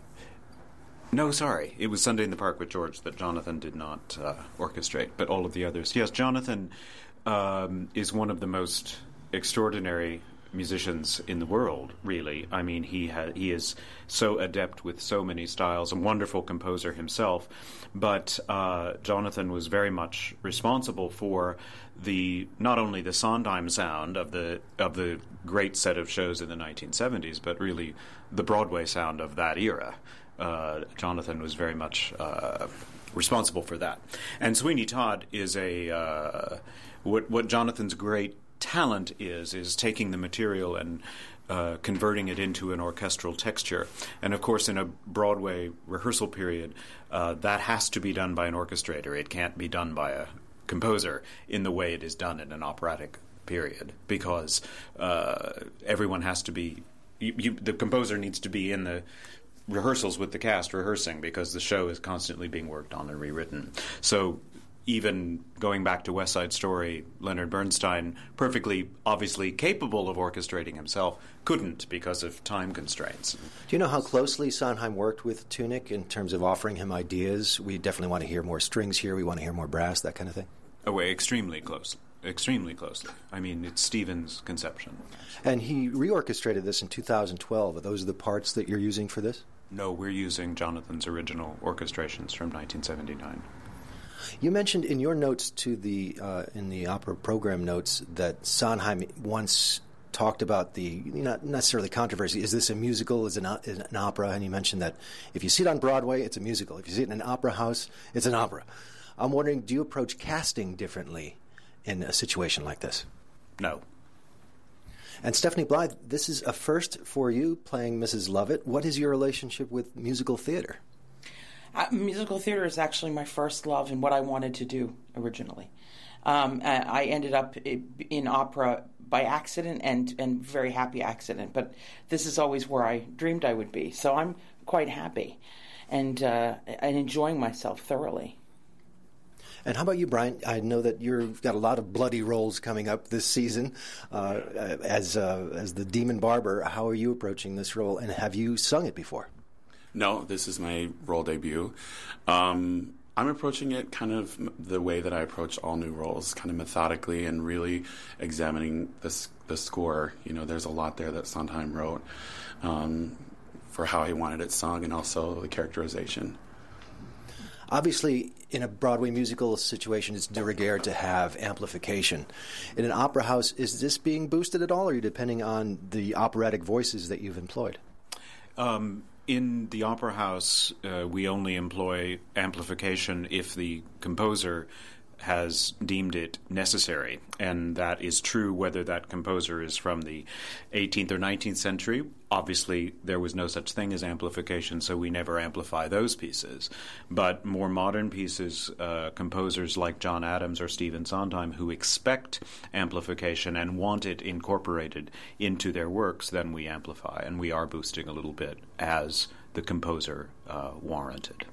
no, sorry. It was Sunday in the Park with George that Jonathan did not uh, orchestrate, but all of the others. Yes, Jonathan um, is one of the most extraordinary musicians in the world, really. I mean, he ha- he is so adept with so many styles, a wonderful composer himself, but uh, Jonathan was very much responsible for the not only the Sondheim sound of the of the great set of shows in the nineteen seventies, but really the Broadway sound of that era. Uh, Jonathan was very much uh, responsible for that. And Sweeney Todd is a uh, what what Jonathan's great talent is is taking the material and uh, converting it into an orchestral texture. And of course, in a Broadway rehearsal period, uh, that has to be done by an orchestrator. It can't be done by a composer in the way it is done in an operatic period, because uh, everyone has to be you, you, the composer needs to be in the rehearsals with the cast rehearsing, because the show is constantly being worked on and rewritten. So even going back to West Side Story, Leonard Bernstein, perfectly obviously capable of orchestrating himself, couldn't because of time constraints. Do you know how closely Sondheim worked with Tunick in terms of offering him ideas? We definitely want to hear more strings here, we want to hear more brass, that kind of thing? Oh, extremely close. Extremely closely. I mean, it's Stephen's conception. And he reorchestrated this in two thousand twelve. Are those the parts that you're using for this? No, we're using Jonathan's original orchestrations from nineteen seventy-nine. You mentioned in your notes to the uh, in the opera program notes that Sondheim once talked about the not necessarily controversy. Is this a musical? Is it an, is it an opera? And you mentioned that if you see it on Broadway, it's a musical. If you see it in an opera house, it's an opera. I'm wondering, do you approach casting differently in a situation like this? No. And Stephanie Blythe, this is a first for you, playing Missus Lovett. What is your relationship with musical theater? Uh, musical theater is actually my first love and what I wanted to do originally. Um, I ended up in opera by accident, and, and very happy accident, but this is always where I dreamed I would be. So I'm quite happy and, uh, and enjoying myself thoroughly. And how about you, Brian? I know that you've got a lot of bloody roles coming up this season uh, as uh, as the Demon Barber. How are you approaching this role, and have you sung it before? No, this is my role debut. Um, I'm approaching it kind of the way that I approach all new roles, kind of methodically and really examining the, the score. You know, there's a lot there that Sondheim wrote um, for how he wanted it sung and also the characterization. Obviously, in a Broadway musical situation, it's de rigueur to have amplification. In an opera house, is this being boosted at all, or are you depending on the operatic voices that you've employed? Um, in the opera house, uh, we only employ amplification if the composer has deemed it necessary, and that is true whether that composer is from the eighteenth or nineteenth century. Obviously, there was no such thing as amplification, so we never amplify those pieces. But more modern pieces, uh, composers like John Adams or Stephen Sondheim, who expect amplification and want it incorporated into their works, then we amplify, and we are boosting a little bit as the composer uh, warranted.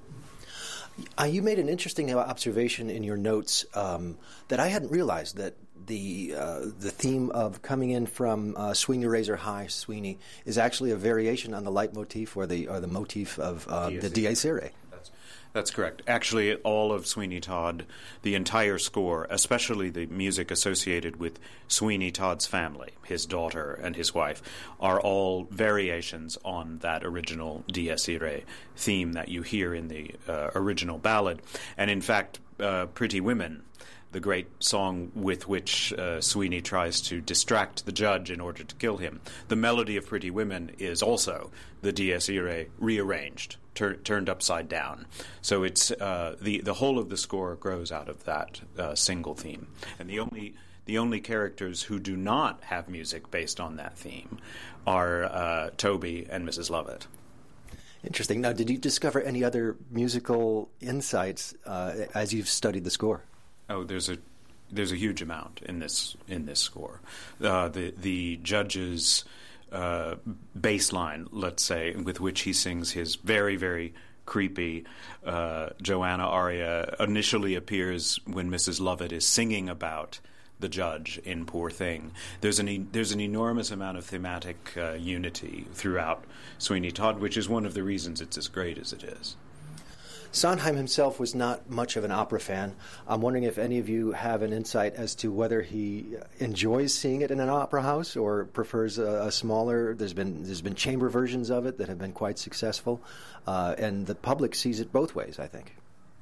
Uh, you made an interesting observation in your notes um, that I hadn't realized, that the uh, the theme of coming in from uh, Swing Your Razor High, Sweeney, is actually a variation on the leitmotif or the or the motif of uh, the Dies Irae. That's, that's correct. Actually, all of Sweeney Todd, the entire score, especially the music associated with Sweeney Todd's family, his daughter and his wife, are all variations on that original Dies Irae theme that you hear in the uh, original ballad. And in fact, uh, Pretty Women, the great song with which uh, Sweeney tries to distract the judge in order to kill him, the melody of Pretty Women is also the Dies Irae rearranged, tur- turned upside down. So it's uh, the the whole of the score grows out of that uh, single theme, and the only the only characters who do not have music based on that theme are uh, Toby and Missus Lovett. Interesting. Now, did you discover any other musical insights uh, as you've studied the score? Oh, there's a there's a huge amount in this in this score. Uh, the the judge's uh, bass line, let's say, with which he sings his very very creepy uh, Joanna aria, initially appears when Missus Lovett is singing about the judge in Poor Thing. There's an e- there's an enormous amount of thematic uh, unity throughout Sweeney Todd, which is one of the reasons it's as great as it is. Sondheim himself was not much of an opera fan. I'm wondering if any of you have an insight as to whether he enjoys seeing it in an opera house or prefers a, a smaller. There's been there's been chamber versions of it that have been quite successful, uh, and the public sees it both ways, I think.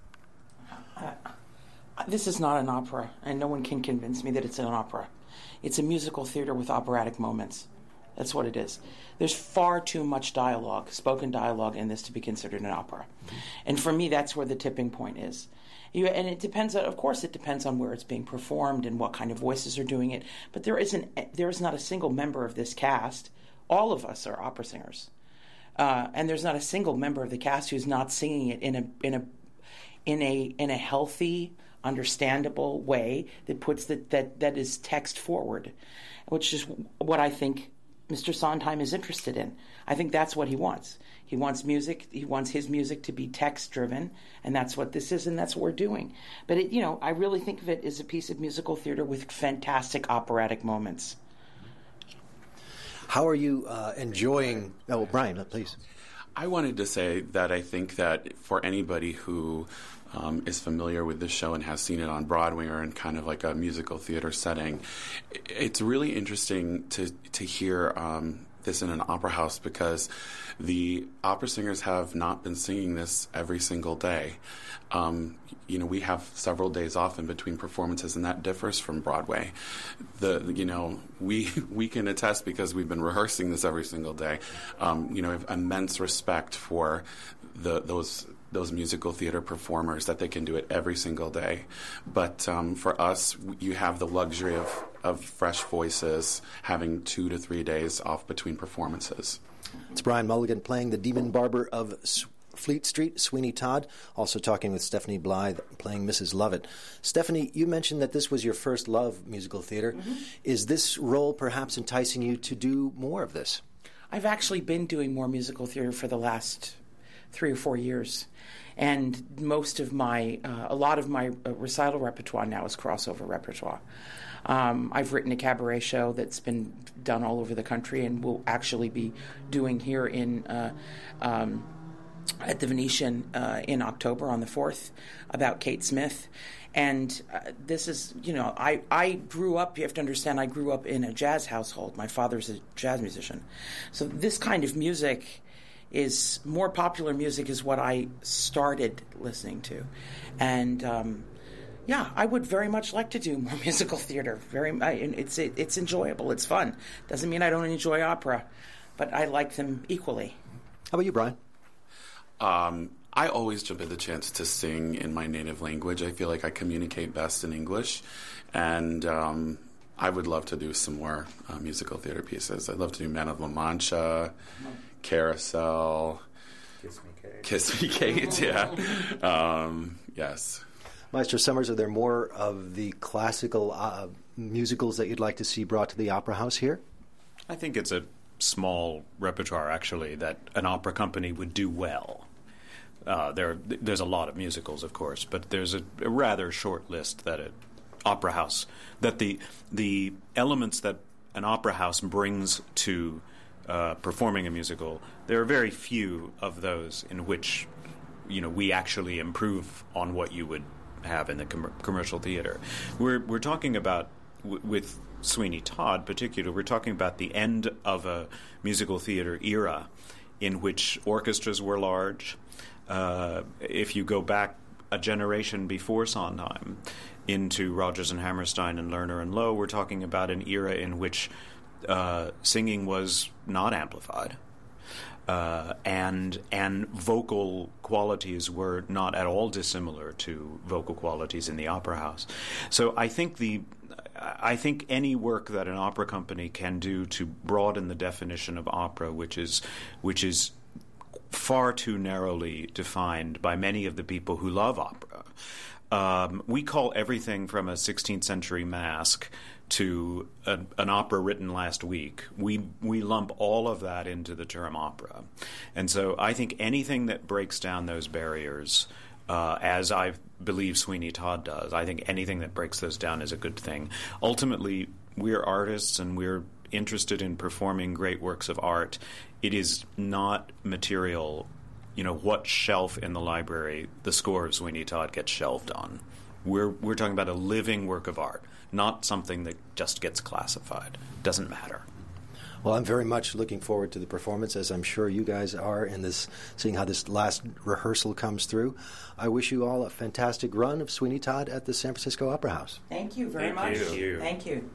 Uh, this is not an opera, and no one can convince me that it's an opera. It's a musical theater with operatic moments. That's what it is. There's far too much dialogue, spoken dialogue, in this to be considered an opera. Mm-hmm. And for me, that's where the tipping point is. You, and it depends, on, of course, it depends on where it's being performed and what kind of voices are doing it. But there isn't, there is not a single member of this cast. All of us are opera singers. Uh, and there's not a single member of the cast who's not singing it in a in a in a in a healthy, understandable way that puts the, that that is text forward, which is what I think Mister Sondheim is interested in. I think that's what he wants. He wants music. He wants his music to be text-driven, and that's what this is, and that's what we're doing. But, it, you know, I really think of it as a piece of musical theater with fantastic operatic moments. How are you uh, enjoying... Oh, Brian, please. I wanted to say that I think that for anybody who um, is familiar with this show and has seen it on Broadway or in kind of like a musical theater setting, it's really interesting to to hear um, this in an opera house, because the opera singers have not been singing this every single day. Um, you know, we have several days off in between performances, and that differs from Broadway. The you know we we can attest, because we've been rehearsing this every single day. Um, you know, we have immense respect for the those. those musical theater performers, that they can do it every single day. But um, for us, you have the luxury of, of fresh voices having two to three days off between performances. It's Brian Mulligan playing the Demon Barber of Fleet Street, Sweeney Todd, also talking with Stephanie Blythe playing Missus Lovett. Stephanie, you mentioned that this was your first love, musical theater. Mm-hmm. Is this role perhaps enticing you to do more of this? I've actually been doing more musical theater for the last three or four years. And most of my, uh, a lot of my uh, recital repertoire now is crossover repertoire. Um, I've written a cabaret show that's been done all over the country and will actually be doing here in uh, um, at the Venetian uh, in October on the fourth about Kate Smith. And uh, this is, you know, I, I grew up, you have to understand, I grew up in a jazz household. My father's a jazz musician. So this kind of music is, more popular music is what I started listening to. And, um, yeah, I would very much like to do more musical theater. Very, I, it's it, it's enjoyable. It's fun. Doesn't mean I don't enjoy opera, but I like them equally. How about you, Brian? Um, I always jump at the chance to sing in my native language. I feel like I communicate best in English, and um, I would love to do some more uh, musical theater pieces. I'd love to do Man of La Mancha, Carousel, Kiss Me Kate. Kiss Me Kate, yeah. Um, yes. Maestro Summers, are there more of the classical uh, musicals that you'd like to see brought to the Opera House here? I think it's a small repertoire, actually, that an opera company would do well. Uh, there, there's a lot of musicals, of course, but there's a, a rather short list that an opera house, that the the elements that an opera house brings to uh, performing a musical, there are very few of those in which, you know, we actually improve on what you would have in the com- commercial theater. We're we're talking about w- with Sweeney Todd, particularly, we're talking about the end of a musical theater era in which orchestras were large. Uh, if you go back a generation before Sondheim into Rodgers and Hammerstein and Lerner and Loewe, we're talking about an era in which uh, singing was not amplified. Uh, and and vocal qualities were not at all dissimilar to vocal qualities in the opera house. So I think the I think any work that an opera company can do to broaden the definition of opera, which is which is far too narrowly defined by many of the people who love opera. Um, we call everything from a sixteenth century masque to a, an opera written last week. We we lump all of that into the term opera. And so I think anything that breaks down those barriers, uh, as I believe Sweeney Todd does, I think anything that breaks those down is a good thing. Ultimately, we're artists and we're interested in performing great works of art. It is not material, you know, what shelf in the library the score of Sweeney Todd gets shelved on. We're we're talking about a living work of art, not something that just gets classified. Doesn't matter. Well, I'm very much looking forward to the performance, as I'm sure you guys are, in this, seeing how this last rehearsal comes through. I wish you all a fantastic run of Sweeney Todd at the San Francisco Opera House. Thank you very Thank much. you. Thank you.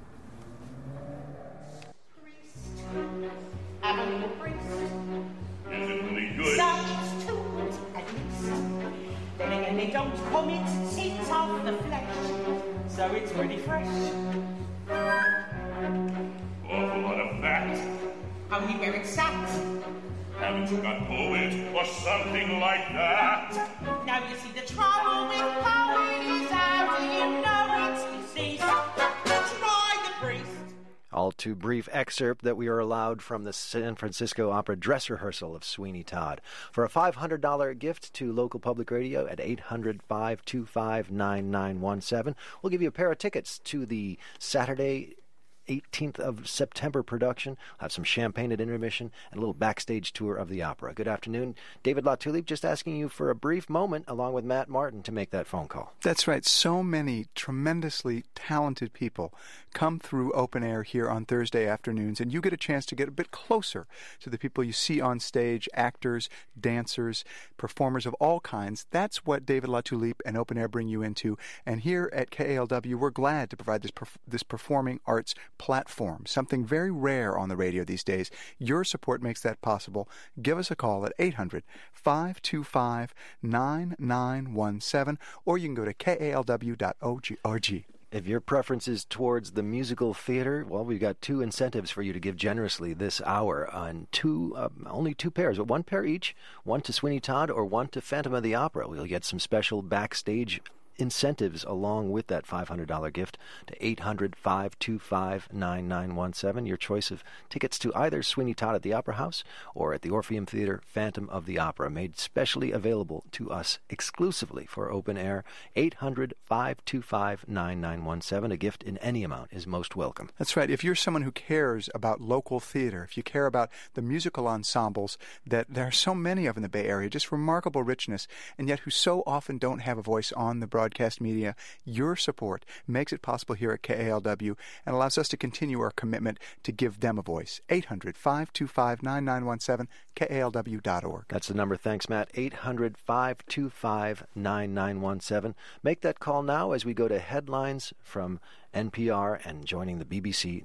Sergeants tools, at least. Then again, they don't commit sins of the flesh, so it's pretty fresh. Awful lot of fat. Only where it's sat. Haven't you got poet or something like that? Now you see the trouble with poet is how do you know it's disease? Try the priest. All too brief excerpt that we are allowed from the San Francisco Opera dress rehearsal of Sweeney Todd. For a five hundred dollars gift to local public radio at eight hundred, five two five, nine nine one seven, we'll give you a pair of tickets to the Saturday eighteenth of September production. We'll have some champagne at intermission and a little backstage tour of the opera. Good afternoon. David LaTulippe just asking you for a brief moment along with Matt Martin to make that phone call. That's right. So many tremendously talented people come through Open Air here on Thursday afternoons, and you get a chance to get a bit closer to the people you see on stage, actors, dancers, performers of all kinds. That's what David LaTulippe and Open Air bring you into. And here at K A L W, we're glad to provide this perf- this performing arts platform, something very rare on the radio these days. Your support makes that possible. Give us a call at eight hundred, five two five, nine nine one seven, or you can go to K A L W dot org. If your preference is towards the musical theater, well, we've got two incentives for you to give generously this hour on two, uh, only two pairs, one pair each, one to Sweeney Todd or one to Phantom of the Opera. We'll get some special backstage incentives along with that five hundred dollars gift to eight hundred, five two five, nine nine one seven. Your choice of tickets to either Sweeney Todd at the Opera House or at the Orpheum Theater Phantom of the Opera, made specially available to us exclusively for Open Air. eight hundred, five two five, nine nine one seven. A gift in any amount is most welcome. That's right. If you're someone who cares about local theater, if you care about the musical ensembles that there are so many of in the Bay Area, just remarkable richness, and yet who so often don't have a voice on the broadcast media, your support makes it possible here at K A L W and allows us to continue our commitment to give them a voice. eight hundred, five two five, nine nine one seven, K A L W dot org. That's the number. Thanks, Matt. eight hundred, five two five, nine nine one seven. Make that call now as we go to headlines from N P R and joining the B B C